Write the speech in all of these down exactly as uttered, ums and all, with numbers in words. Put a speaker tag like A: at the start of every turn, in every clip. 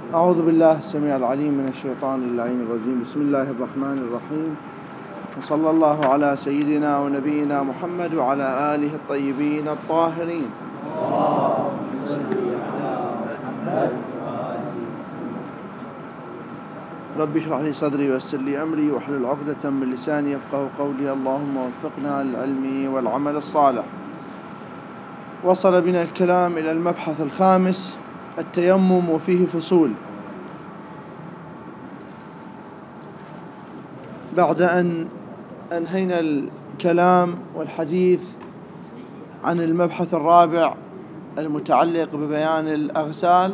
A: أعوذ بالله السميع العليم من الشيطان اللعين الرجيم. بسم الله الرحمن الرحيم، وصلى الله على سيدنا ونبينا محمد وعلى آله الطيبين الطاهرين. رب اشرح لي صدري ويسر لي أمري واحلل عقدة من لساني يفقهوا قولي. اللهم وفقنا للعلم والعمل الصالح. وصل بنا الكلام إلى المبحث الخامس، التيمم وفيه فصول. بعد أن أنهينا الكلام والحديث عن المبحث الرابع المتعلق ببيان الأغسال،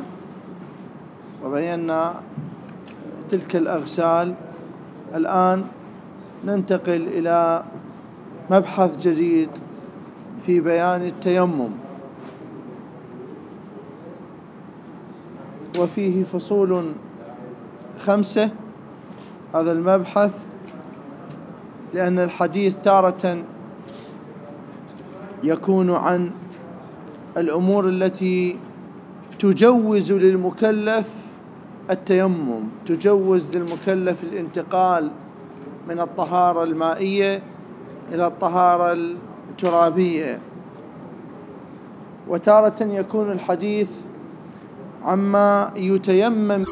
A: وبينا تلك الأغسال، الآن ننتقل إلى مبحث جديد في بيان التيمم وفيه فصول خمسة. هذا المبحث لأن الحديث تارة يكون عن الأمور التي تجوز للمكلف التيمم، تجوز للمكلف الانتقال من الطهارة المائية إلى الطهارة الترابية، وتارة يكون الحديث عما يتيمم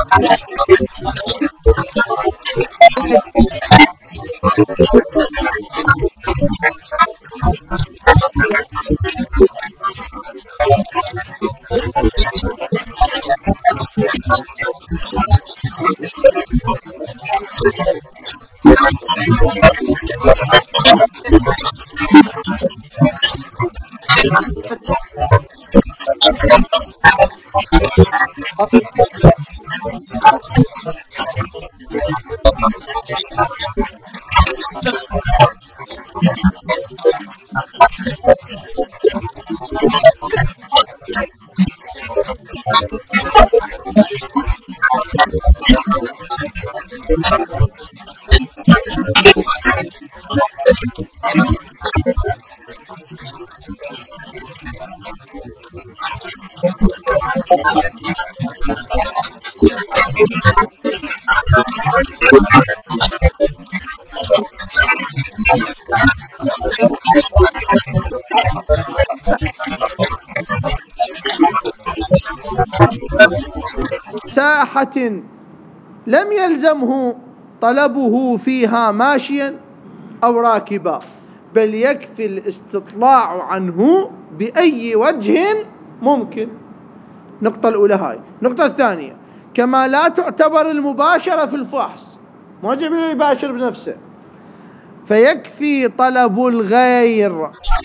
A: ساحة لم يلزمه طلبه فيها ماشيا أو راكبا، بل يكفي الاستطلاع عنه بأي وجه ممكن. النقطة الأولى هاي. النقطة الثانية، كما لا تعتبر المباشرة في الفحص، ما جب يباشر بنفسه، فيكفي طلب الغير.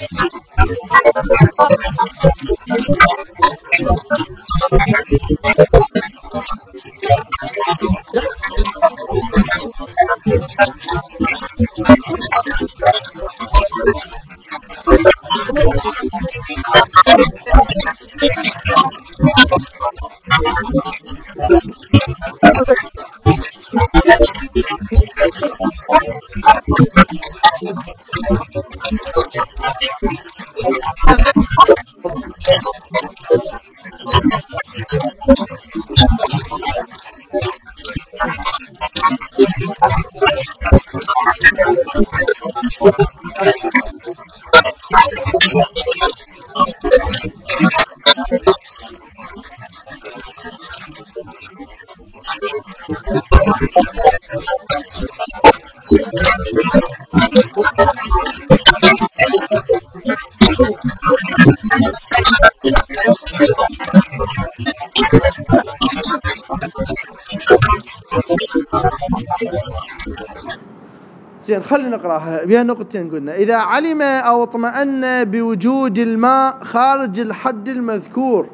A: زين، خلينا نقراها بها نقطتين. قلنا إذا علم أو اطمأن بوجود الماء خارج الحد المذكور.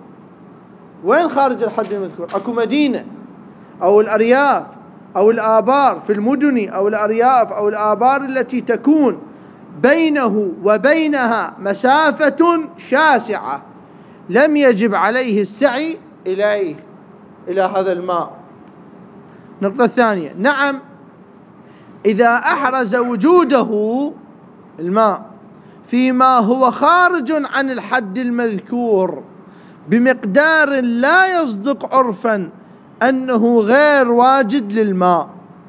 A: وين خارج الحد المذكور؟ أكو مدينة أو الأرياف أو الآبار في المدن أو الأرياف أو الآبار التي تكون بينه وبينها مسافة شاسعة، لم يجب عليه السعي إليه إلى هذا الماء. النقطة الثانية، نعم إذا أحرز وجوده الماء فيما هو خارج عن الحد المذكور بمقدار لا يصدق عرفا أنه غير واجد للماء.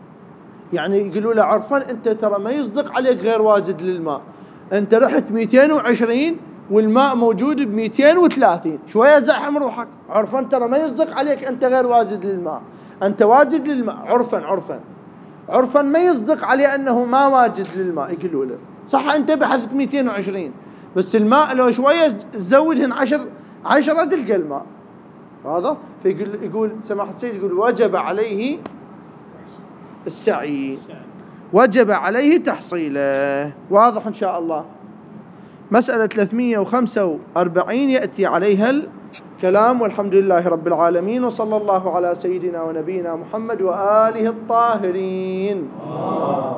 A: يعني يقولوا له عرفا أنت ترى ما يصدق عليك غير واجد للماء، أنت رحت مئتين وعشرين والماء موجود ب مئتين وثلاثين، شوية زحم روحك. عرفا ترى ما يصدق عليك أنت غير واجد للماء، أنت واجد للماء. عرفا عرفا عرفا ما يصدق عليه أنه ما واجد للماء. يقولوا له صح أنت بحثت مئتين وعشرين، بس الماء لو شوية تزودهن عشر عشرة تلقى الماء هذا. فيقول يقول سماحة السيد يقول وجب عليه السعي، وجب عليه تحصيله. واضح إن شاء الله. مسألة ثلاثمئة وخمسة وأربعين يأتي عليها الكلام، والحمد لله رب العالمين، وصلى الله على سيدنا ونبينا محمد وآله الطاهرين.